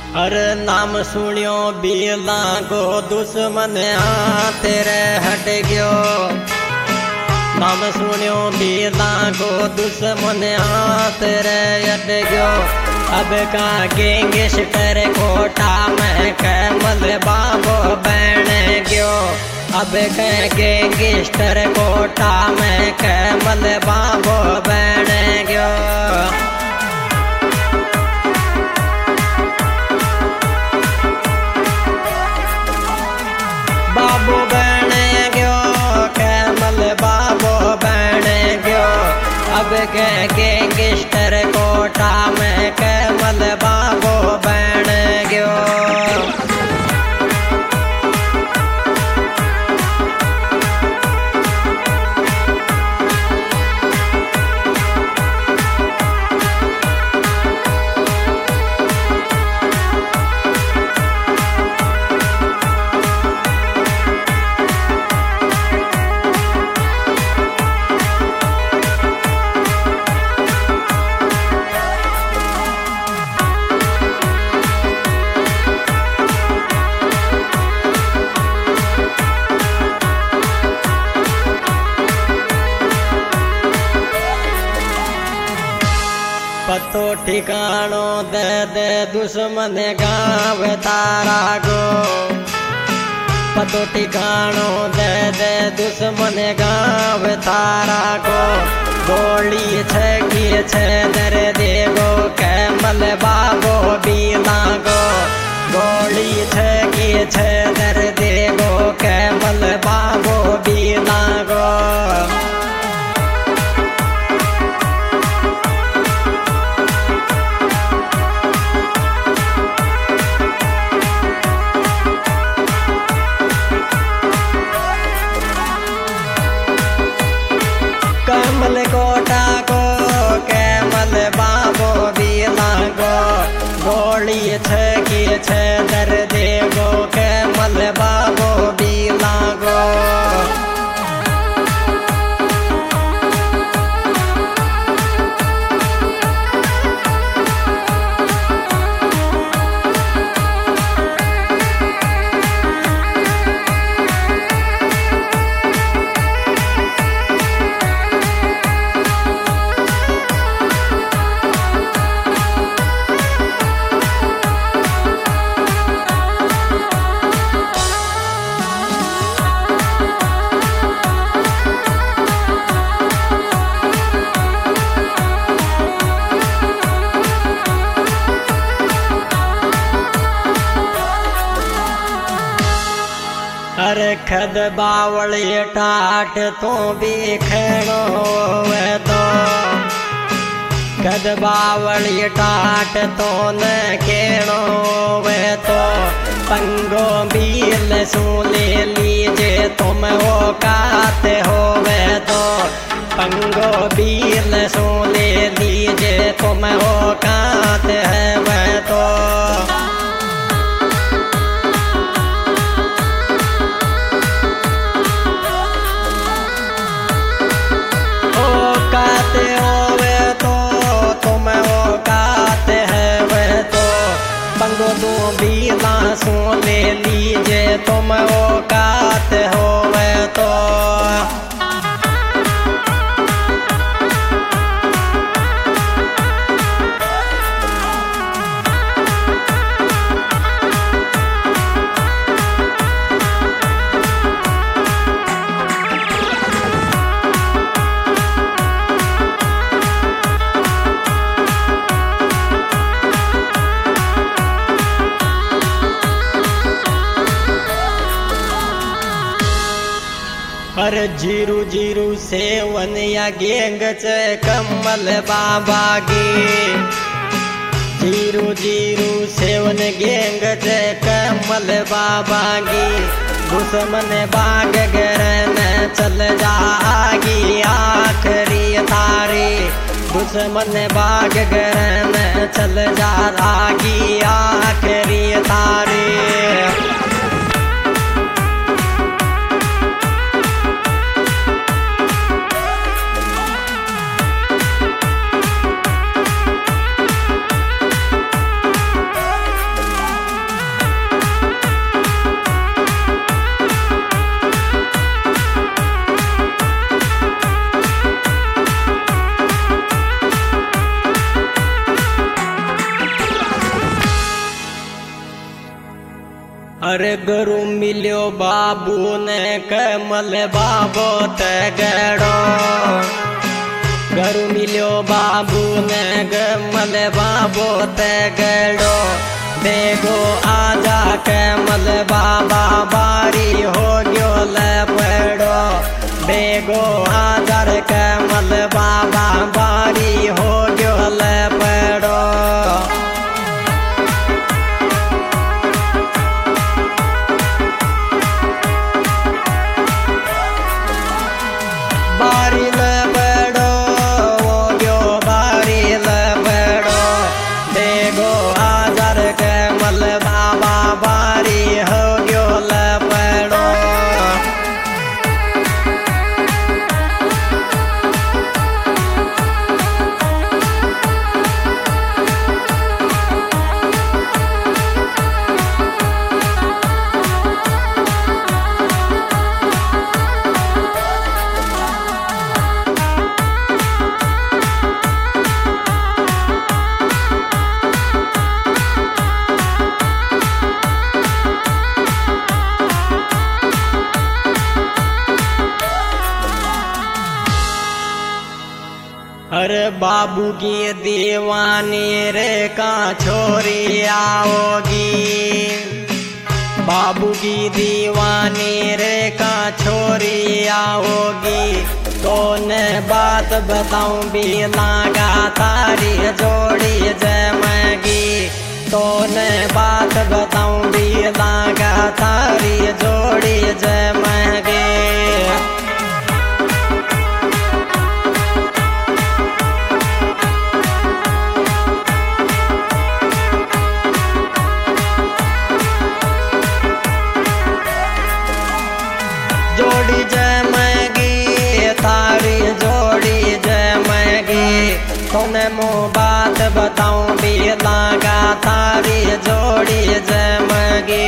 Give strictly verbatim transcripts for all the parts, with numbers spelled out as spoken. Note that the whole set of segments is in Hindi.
अरे नाम सुनियो बीला को दुश्मन हाथ रे हट गयो। नाम सुनियो बीला को दुश्मन हाथ रे हट गयो। अब का गैंगस्टर कोटा में कमल बाबो बन गयो। अब का गैंगस्टर कोटा में कमल बाबो बन गयो। बाबू बन गयो कमल बाबू बन गयो। अब के गैंगस्टर कोटा में कमल बाबू बन गयो। पतो ठिकानो दे दे दुश्मन गाँव तारा गो। पतो ठिकानो दे दे दुश्मन गाँव तारा को। गोली छकी छे दर देगो कमल बाबो बीला गो। गोली छकी छे दर देगो कमल बाबो बीला गो। कमल कोटा को कमल बाबो बीला गो। गोली छकी छे दर देगो कमल बाबो बीला गो। अरे खद बावली टाट तो भी खेणो वे तो। खद बावली टाट तो न केणो वे तो। पंगो बील सू ले लीजे तुम वो काते हो वे तो। पंगो बील सू ले लीजे तुम वो काते है वे तो। काते होवे तो तुम वो काते है वे तो। पंगो दो बीला सू ले लीजे तुम वो काते होवे तो। हर जीरू जीरू सेवन या गेंग च कमल बाबा गे। जीरू जीरू सेवन गेंग च कमल बाबा गे। दुश्मन बाग गरन चल जागी आखरी थारी। दुश्मन बाग गरन चल जागी आखरी थारी। अरे गुरु मिलो बाबू ने कमल बाबो ते गड़ो, गुरु मिलो बाबू ने कमल बाबो ते गड़ो। देखो आजा कमल बाबा बारी हो गयो ले पड़ो, देखो आजा कमल बाबा बारी हो गयो ले पड़ो। बारी ले बड़ो वो गयो बारी ले बड़ो, देखो आजार के मल बाबा बारी हो गयो ले बड़ो। अरे बाबू की दीवानी रे का छोरी आओगी, बाबू की दीवानी रे का छोरी आओगी। कौन बात बताऊं भी लागा तारी जोड़ी जमगी, कौन बात बताऊं भी लागा तारी जोड़ी जमगी। जोड़ी जमगी तारी जोड़ी जमगी, तूने मुँह बात बताऊं भी लागा तारी जोड़ी जमगी।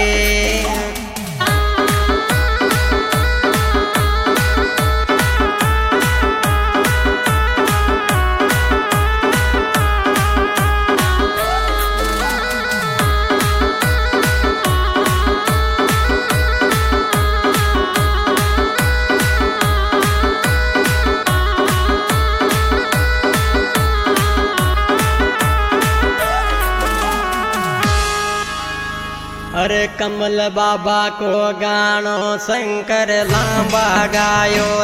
अरे कमल बाबा को गानो शंकर लांबा गायो।